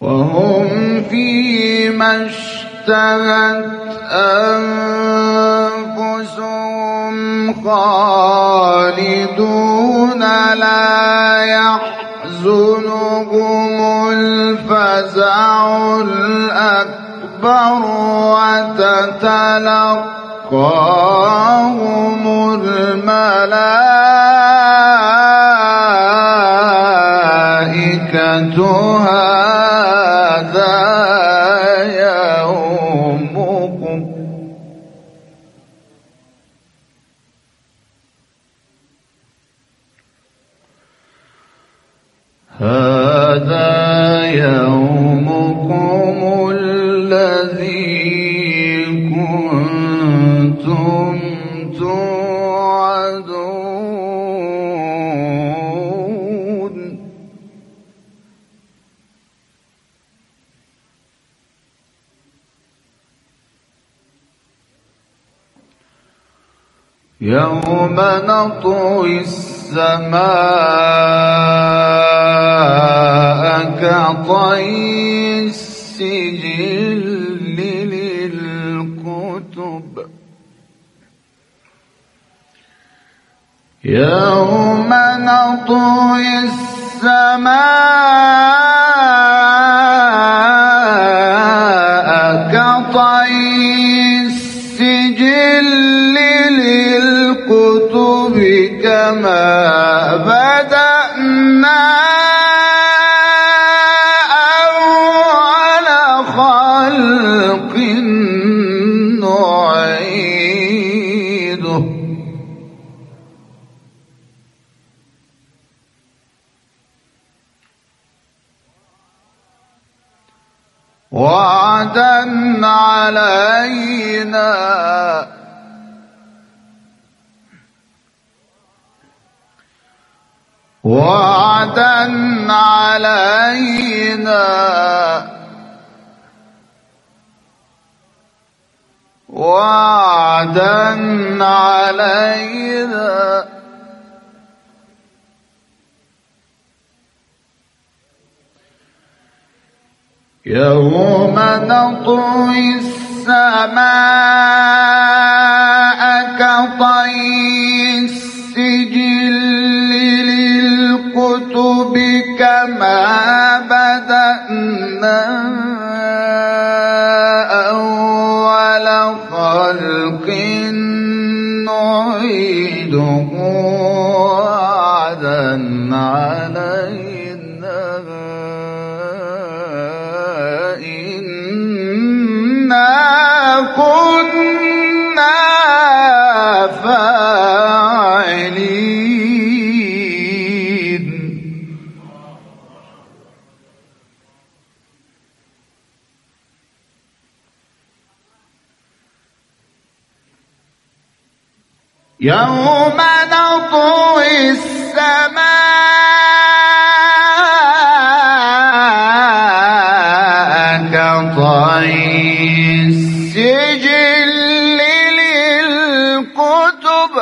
وهم فيما اشتهت أنفسهم خالدون لا يحزنهم الفزع الأكبر وتتلقاهم الملائكة هذا يومكم الذي كنتم توعدون يوم نطوي السماء كطي السجل للكتب يوم نطوي السماء كطي السجل للكتب كما بدأنا أول خلق نعيده وعدا علينا يوم نطوي السماء كطي السجل للكتب كما بدأنا أول خلق نعيده وعدا علينا إنا كنا فاعلين يوم نطوي السماء كطي السجل للكتب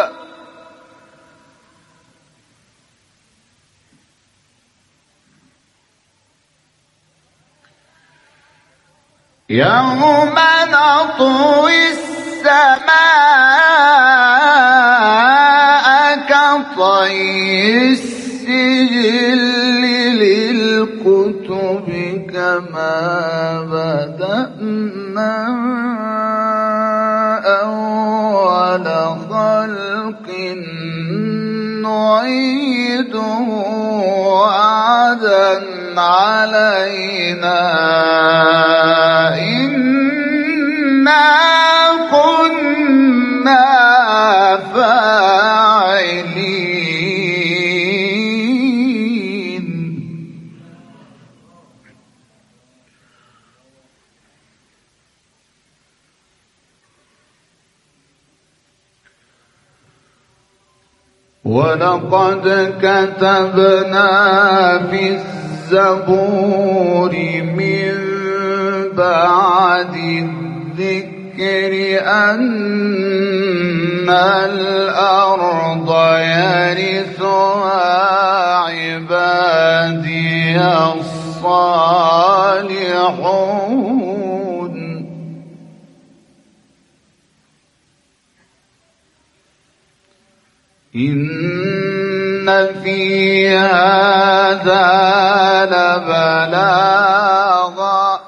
يوم نطوي السماء كطي السجل للكتب كما بدأنا أول خلق نعيده وعدا علينا إنا كنا فاعلين ولقد كتبنا في الزبور من بعد الذكر أن الأرض يرثها عبادي الصالحون في هذا لبلاغا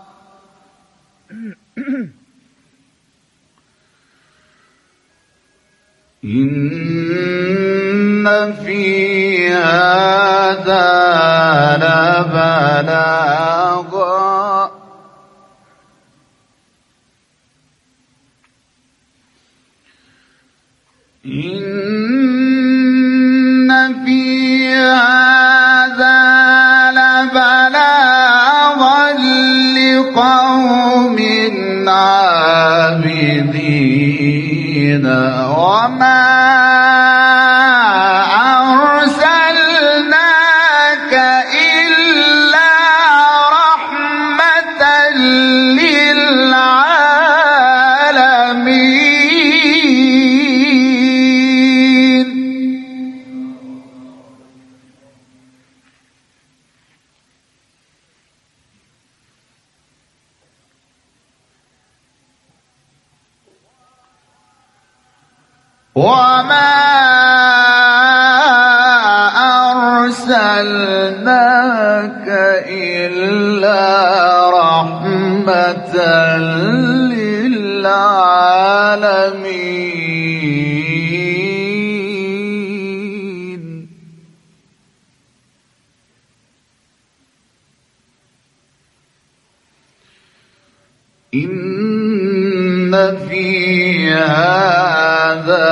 إن في هذا لبلاغا إن في هذا لبلاغا لقوم عابدين وما أرسلناك إلا رحمة للعالمين وما أرسلناك إلا رحمة للعالمين إن في هذا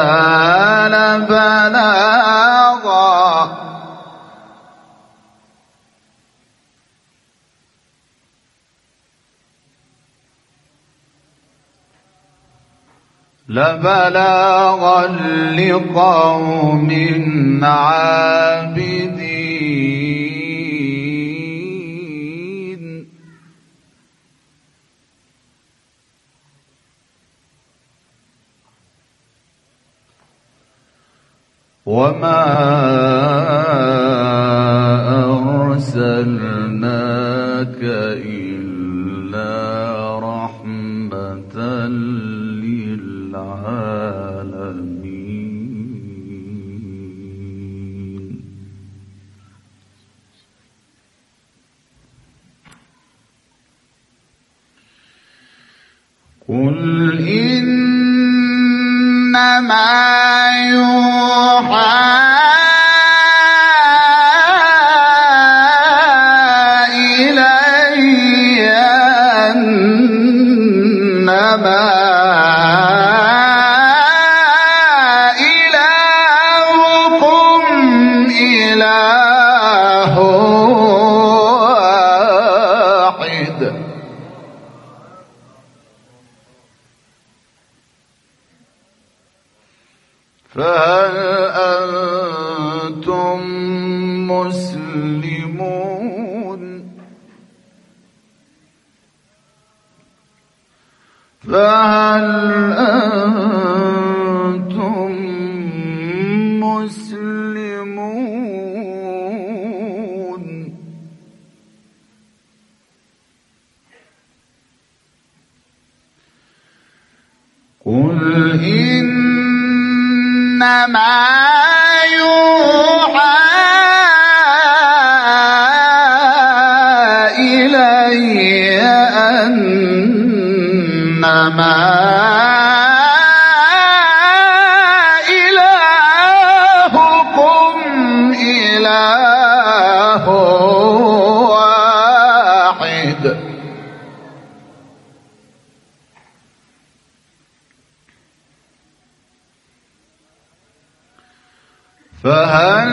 لبلاغا لقوم عابدين وما أرسلناك إلا رحمة للعالمين قل إنما يوحى إلي أنما إلهكم إله واحد فهل أنتم مسلمون فهل أنتم مسلمون قل إنما يوحى إلي أنما إلهكم إله واحد فهل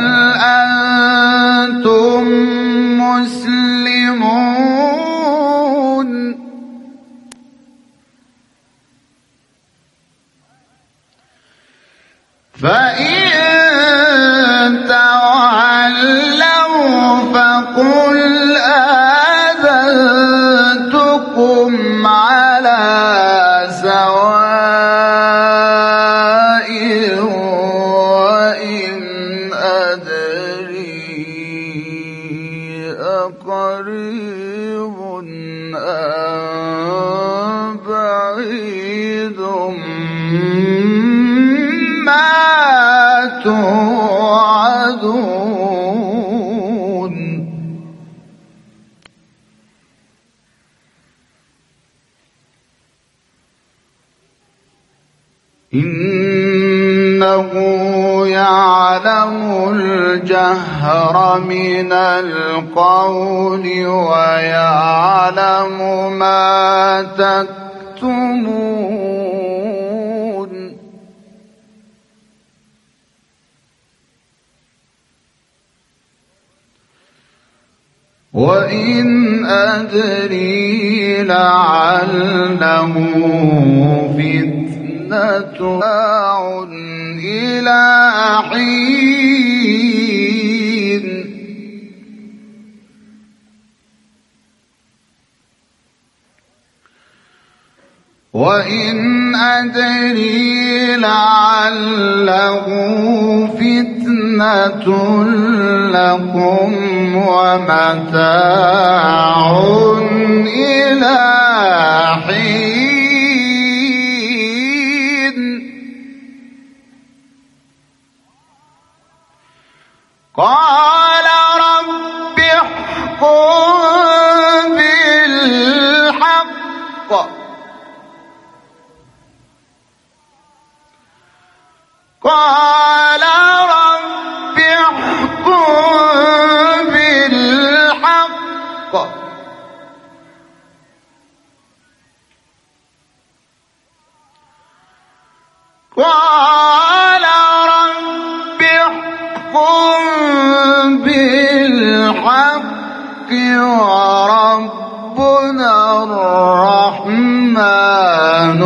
أنتم مسلمون فإن تولوا فقل آذنتكم على سواء وإن أدري أقريب أم بعيد ما توعدون إنه يعلم الجهر من القول ويعلم ما تكتمون وإن أدري لعله فتنة إلى حين وإن أدري لعله فتنة لكم ومتاع إلى حين قال رب احكم بالحق قال رب احكم بالحق قال رب احكم بالحق وربنا الرحمن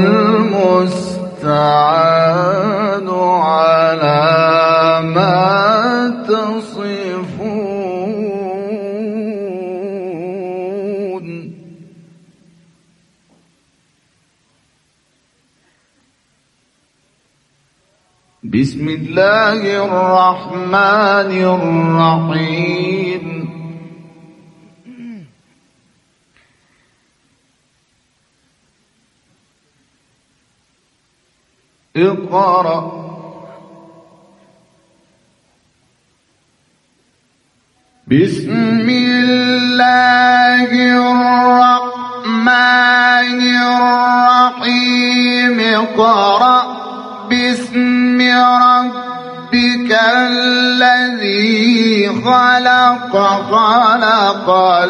المستعان على ما تصفون بسم الله الرحمن الرحيم اقرأ بسم الله الرحمن الرحيم اقرأ باسم ربك الذي خلق خلق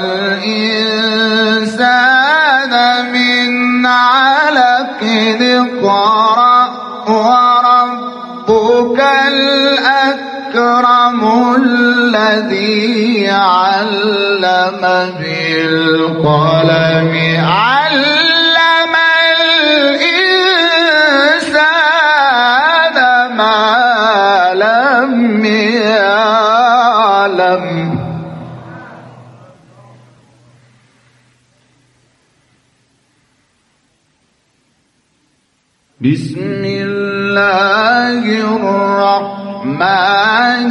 الإنسان من علق اقرأ وربك الأكرم الذي علم بالقلم علم الإنسان ما لم يعلم بسم الله الرحمن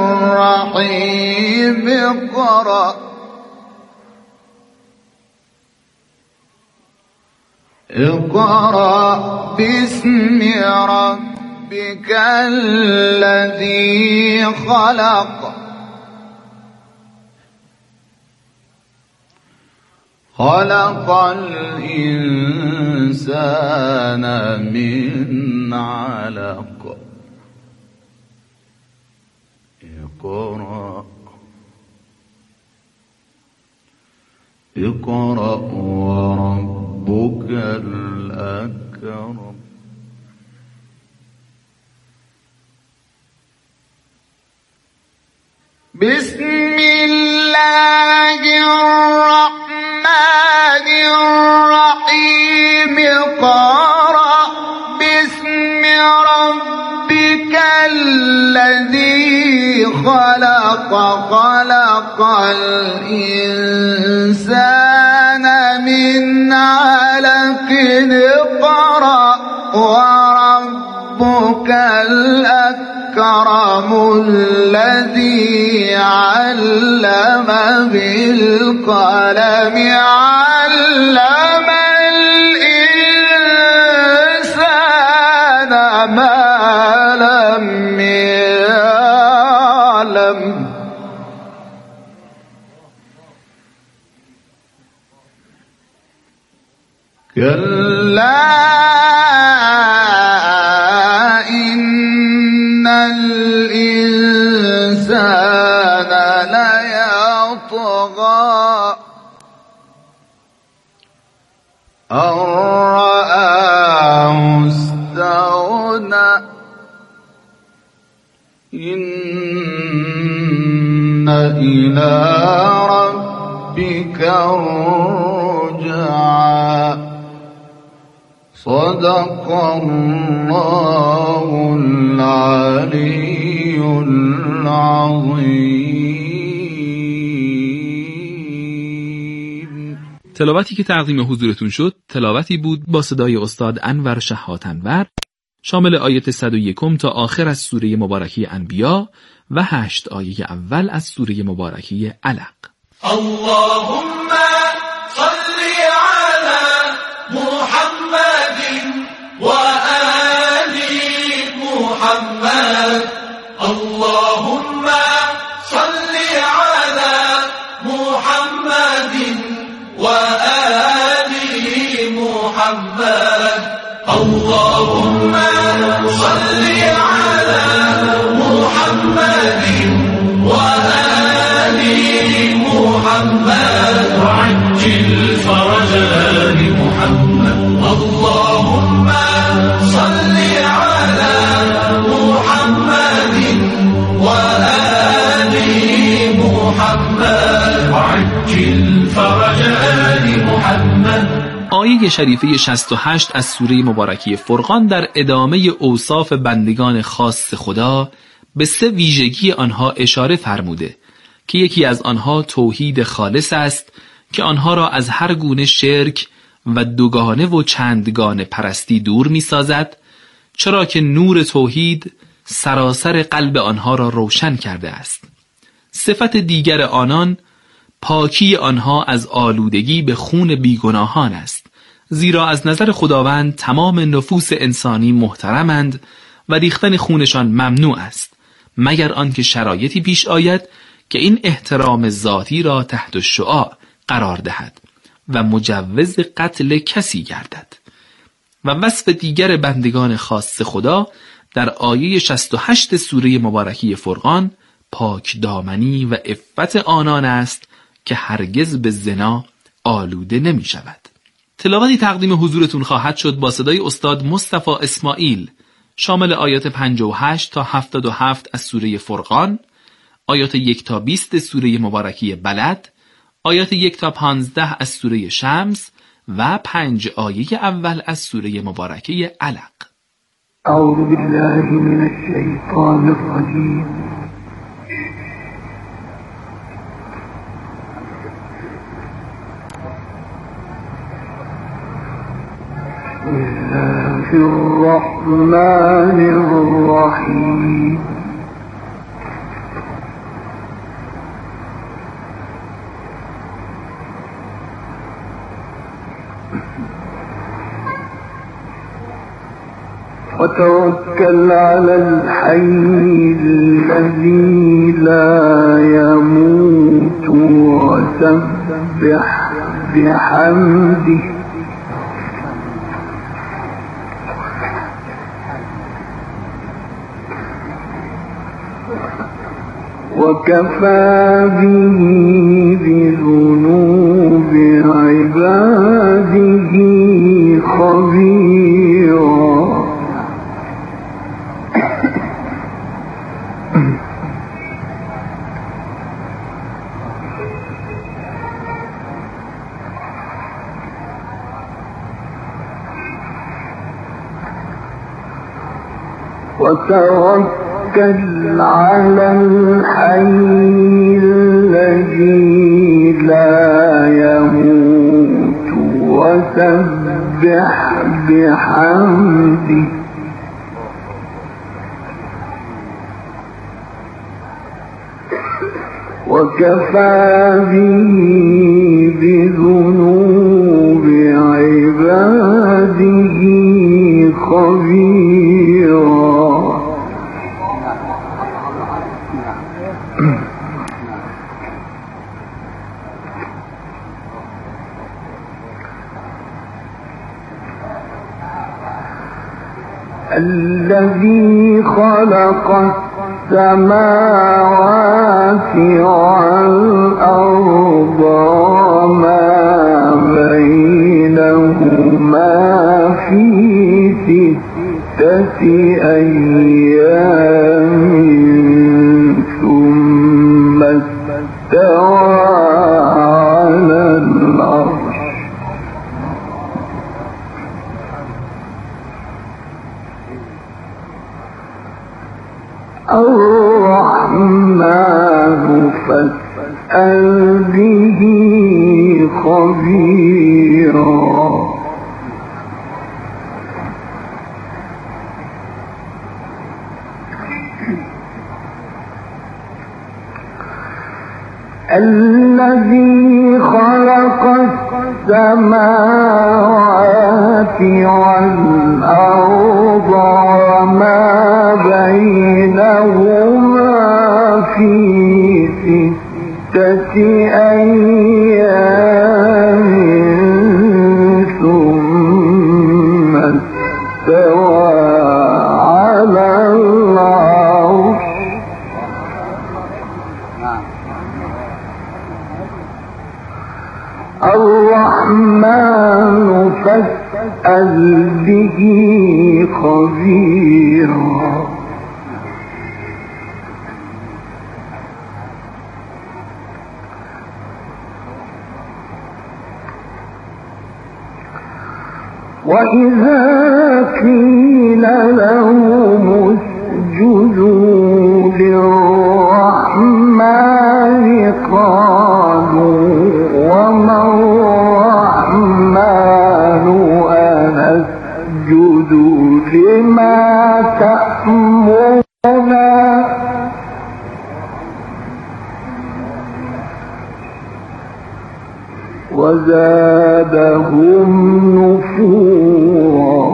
الرحيم اقرأ باسم ربك الذي خلق الإنسان من علق اقرأ وربك الأكرم بسم الله الرحمن الرحيم اقرأ باسم ربك الذي خلق الإنسان من علق اقرأ وربك الأكرم الذي علم بالقلم علم الإنسان ما لم يعلم يعلم كلا إن الإنسان ليطغى أن رآه استغنى إن إلى ربك الرجعى صدق الله العلي العظيم. تلاوتی که تقدیم حضورتون شد تلاوتی بود با صدای استاد انور شهات انور، شامل آیت 101 تا آخر از سوره مبارکه انبیا و 8 آیه اول از سوره مبارکه علق. اللهم صل على محمد و آل محمد. اللهم صل على محمد و آل محمد. اللهم صل على محمد و آل محمد وعجل فرجا محمد. اللهم صل على محمد و آل محمد وعجل فرجا محمد. آیه شریفه 68 از سوره مبارکه فرقان در ادامه اوصاف بندگان خاص خدا به 3 ویژگی آنها اشاره فرموده که یکی از آنها توحید خالص است که آنها را از هر گونه شرک و دوگانه و چندگانه پرستی دور می سازد، چرا که نور توحید سراسر قلب آنها را روشن کرده است. صفت دیگر آنان پاکی آنها از آلودگی به خون بیگناهان است، زیرا از نظر خداوند تمام نفوس انسانی محترمند و ریختن خونشان ممنوع است، مگر آنکه شرایطی پیش آید که این احترام ذاتی را تحت الشعاع قرار دهد و مجوز قتل کسی گردد. و وصف دیگر بندگان خاص خدا در آیه 68 سوره مبارکه فرقان پاک دامنی و عفت آنان است که هرگز به زنا آلوده نمی شود. تلاوتی تقدیم حضورتون خواهد شد با صدای استاد مصطفی اسماعیل، شامل آیات 58 تا 77 از سوره فرقان، آیات 1 تا 20 سوره مبارکه بلد، آیات 1 تا 15 از سوره شمس و 5 آیه اول از سوره مبارکه علق. اعوذ بالله من الشیطان الرجیم. بسم الله الرحمن الرحیم. وتوكل على الحي الذي لا يموت وسبح بحمده وكفى به بذنوب عباده خبيرا. وتوكل على الحي الذي لا يموت وسبح بحمده وكفى به بذنوب عباده خبيرا. الذي خلق السماوات والأرض وما بينهما في 6 أيام ثم استوى على العرش الرحمن فاسأل به خبيرا الذي خلق السماوات والأرض وما بينهما في 6 أيام ثم استوى على العرش الرحمن فاسأل به خبيرا وإذا قيل لهم اسجدوا للرحمن قالوا وما الرحمن أنسجد لما تأمرنا وزادهم نفورا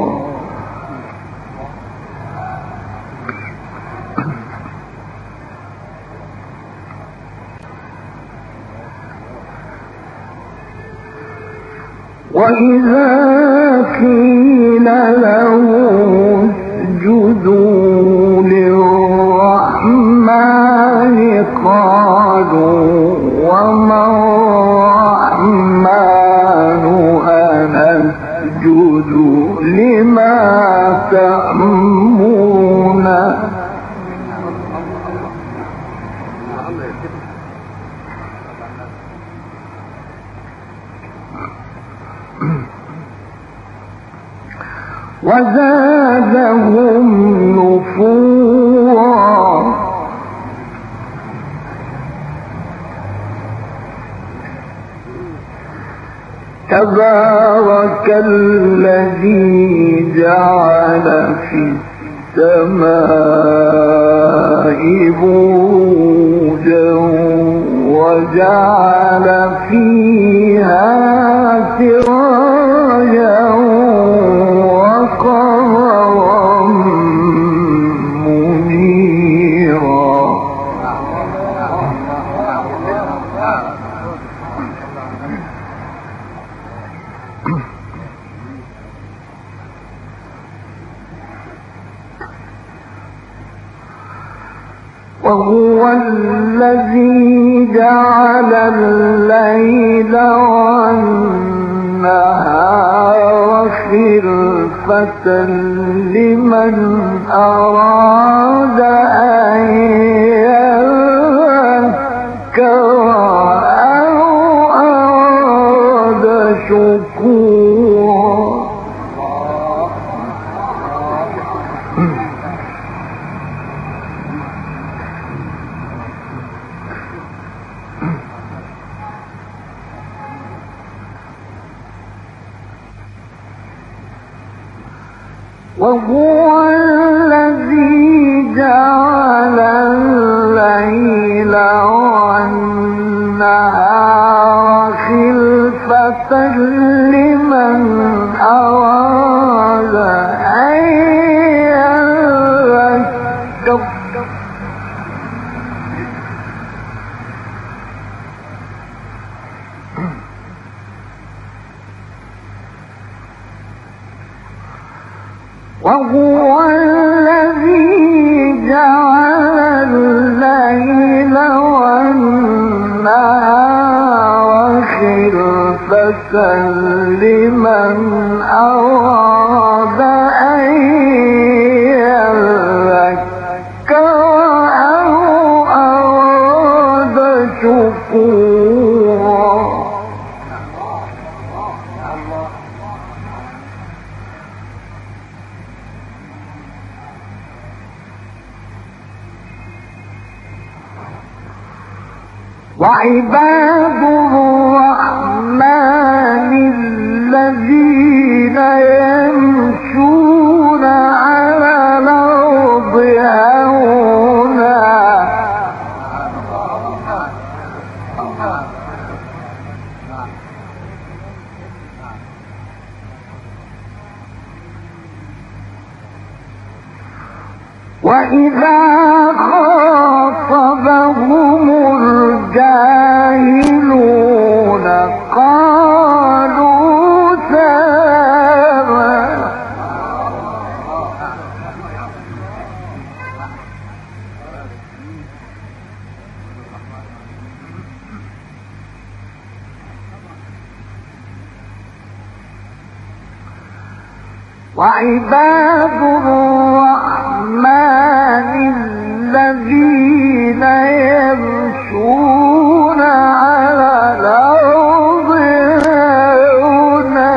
وإذا قيل لهم اسجدوا للرحمن قالوا وما الرحمن أنسجد لما تأمرنا وزادهم نفورا تبارك الذي جعل في السماء بروجا وجعل فيها سراجا وقمرا منيرا وهو الذي جعل الليل والنهار خلفة لمن أراد أن يذكر أو أراد شكورا وهو الذي جعل الليل والنهار خلفة لمن أراد أن يذكر وهو الذي جعل الليل والنهار خلفة لمن أراد أن يذكر أو أراد شكورا وعباد الرحمن الذين يمشون على الأرض هونا وإذا خاطبهم الجاهلون قالوا سلاما وعباد الرحمن الذين يمشون على الأرض هونا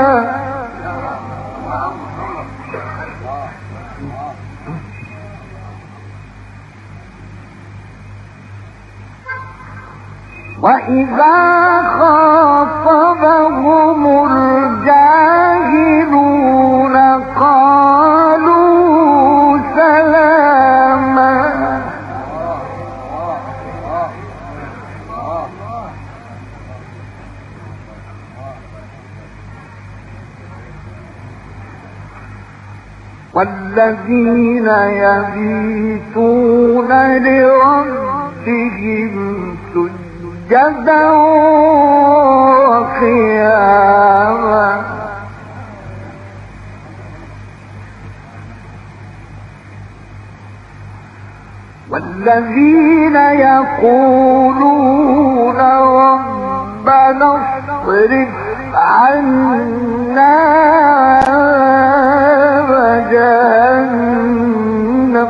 وإذا خاطبهم الجاهلون قالوا سلاما والذين يبيتون لربهم سجدا وقياما والذين يقولون ربنا اصرف عنا عذاب جهنم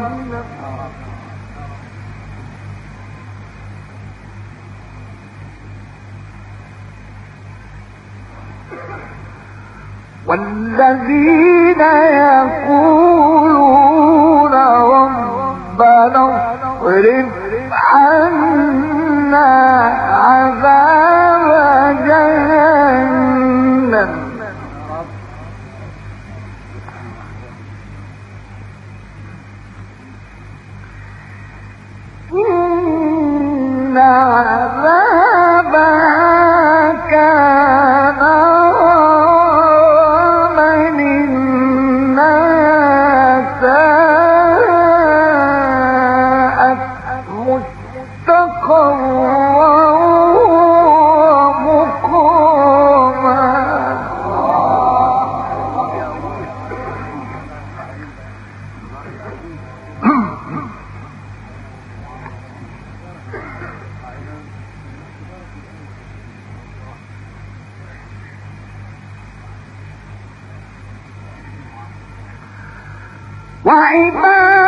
والذين يقولون ربنا اصرف عنا عذاب جهنم إن عذابها كان غراما إنها ساءت مستقرا ومقاما وعباد